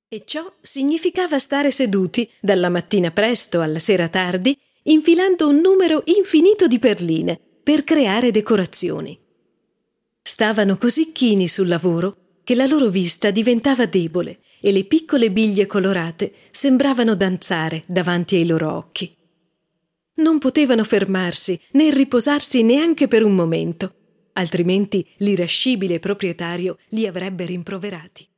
E ciò significava stare seduti, dalla mattina presto alla sera tardi, infilando un numero infinito di perline per creare decorazioni. Stavano così chini sul lavoro che la loro vista diventava debole e le piccole biglie colorate sembravano danzare davanti ai loro occhi. Non potevano fermarsi né riposarsi neanche per un momento, altrimenti l'irascibile proprietario li avrebbe rimproverati.